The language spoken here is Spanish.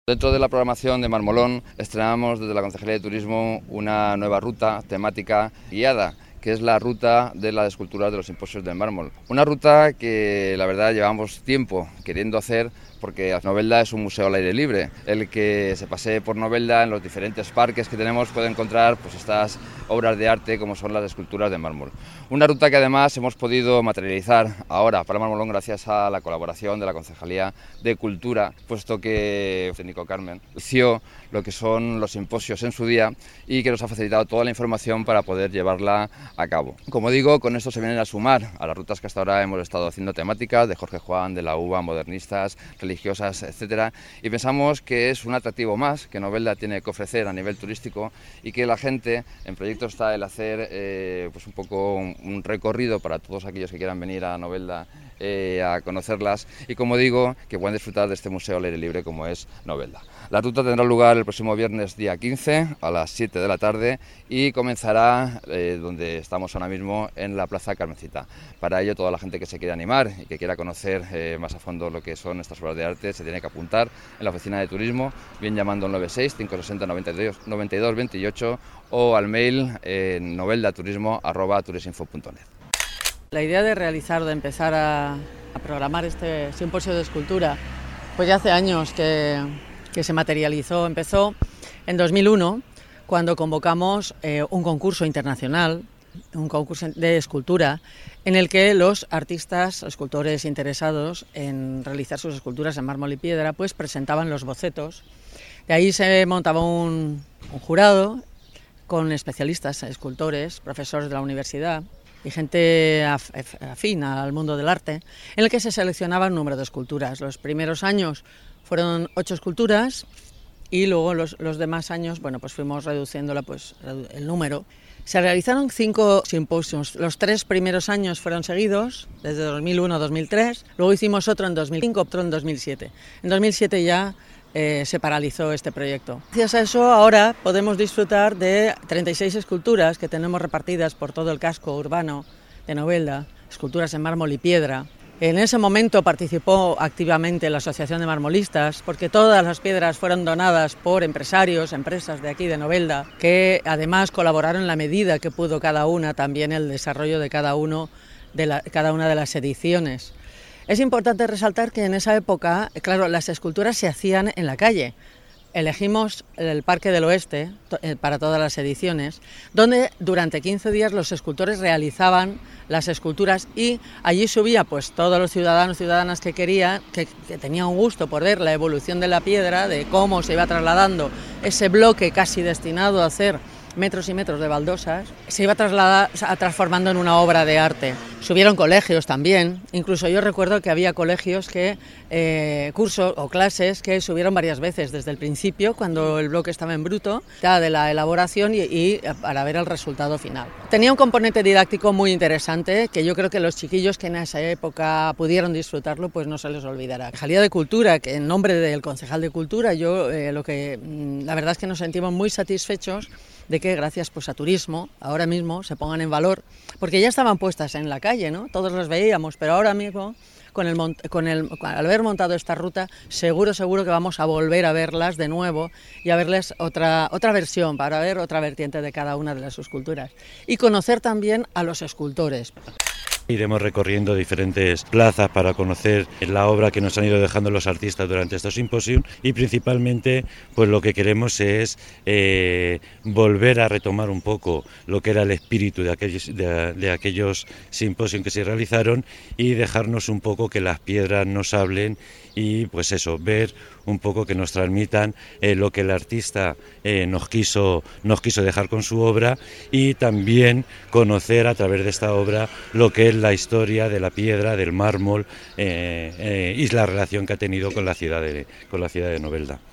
Dentro de la programación de Marmolón estrenamos desde la Concejalía de Turismo una nueva ruta temática guiada, que es la ruta de las esculturas de los simposios del mármol. Una ruta que la verdad llevamos tiempo queriendo hacer porque Novelda es un museo al aire libre. El que se pasee por Novelda en los diferentes parques que tenemos puede encontrar pues estas obras de arte como son las esculturas de mármol. Una ruta que además hemos podido materializar ahora para Marmolón gracias a la colaboración de la Concejalía de Cultura, puesto que el técnico Carmen inició lo que son los simposios en su día y que nos ha facilitado toda la información para poder llevarla a cabo. Como digo, con esto se vienen a sumar a las rutas que hasta ahora hemos estado haciendo temáticas de Jorge Juan, de la UVA, modernistas, religiosas, etcétera, y pensamos que es un atractivo más que Novelda tiene que ofrecer a nivel turístico y que la gente, en proyecto está el hacer pues un poco un recorrido para todos aquellos que quieran venir a Novelda a conocerlas y, como digo, que puedan disfrutar de este museo al aire libre como es Novelda. La ruta tendrá lugar el próximo viernes día 15 a las 7 de la tarde y comenzará donde estamos ahora mismo en la Plaza Carmencita. Para ello, toda la gente que se quiera animar y que quiera conocer más a fondo lo que son estas obras de arte se tiene que apuntar en la oficina de turismo, bien llamando al 96 560 92 28 o al mail noveldaturismo@turesinfo.net. La idea de realizar, de empezar a programar este simposio de escultura, pues ya hace años que se materializó. Empezó en 2001, cuando convocamos un concurso internacional, un concurso de escultura, en el que los artistas, escultores interesados en realizar sus esculturas en mármol y piedra, pues presentaban los bocetos. De ahí se montaba un jurado con especialistas, escultores, profesores de la universidad y gente afín al mundo del arte, en el que se seleccionaba un número de esculturas. Los primeros años fueron 8 esculturas y luego los demás años, bueno, pues fuimos reduciéndola, pues el número. Se realizaron 5 simposios. Los 3 primeros años fueron seguidos, desde 2001 a 2003. Luego hicimos otro en 2005, otro en 2007. En 2007 ya se paralizó este proyecto. Gracias a eso ahora podemos disfrutar de 36 esculturas que tenemos repartidas por todo el casco urbano de Novelda, esculturas en mármol y piedra. En ese momento participó activamente la Asociación de Marmolistas, porque todas las piedras fueron donadas por empresarios, empresas de aquí de Novelda, que además colaboraron en la medida que pudo cada una, también el desarrollo de cada una de las ediciones. Es importante resaltar que en esa época, claro, las esculturas se hacían en la calle. Elegimos el Parque del Oeste para todas las ediciones, donde durante 15 días los escultores realizaban las esculturas y allí subía pues todos los ciudadanos y ciudadanas que querían, que tenían un gusto por ver la evolución de la piedra, de cómo se iba trasladando ese bloque casi destinado a hacer metros y metros de baldosas, se iba transformando en una obra de arte. Subieron colegios también, incluso yo recuerdo que había colegios que cursos o clases que subieron varias veces desde el principio, cuando el bloque estaba en bruto, de la elaboración y para ver el resultado final. Tenía un componente didáctico muy interesante que yo creo que los chiquillos que en esa época pudieron disfrutarlo pues no se les olvidará. La Concejalía de Cultura, que en nombre del concejal de Cultura, la verdad es que nos sentimos muy satisfechos de que gracias pues a turismo ahora mismo se pongan en valor, porque ya estaban puestas en la calle, ¿no? Todos las veíamos, pero ahora mismo al haber montado esta ruta seguro que vamos a volver a verlas de nuevo y a verles otra versión, para ver otra vertiente de cada una de las esculturas y conocer también a los escultores. Iremos recorriendo diferentes plazas para conocer la obra que nos han ido dejando los artistas durante estos simposios y principalmente pues lo que queremos es volver a retomar un poco lo que era el espíritu de aquellos simposios que se realizaron y dejarnos un poco que las piedras nos hablen y pues eso, ver un poco que nos transmitan lo que el artista nos quiso dejar con su obra y también conocer a través de esta obra lo que es la historia de la piedra, del mármol y la relación que ha tenido con la ciudad de Novelda.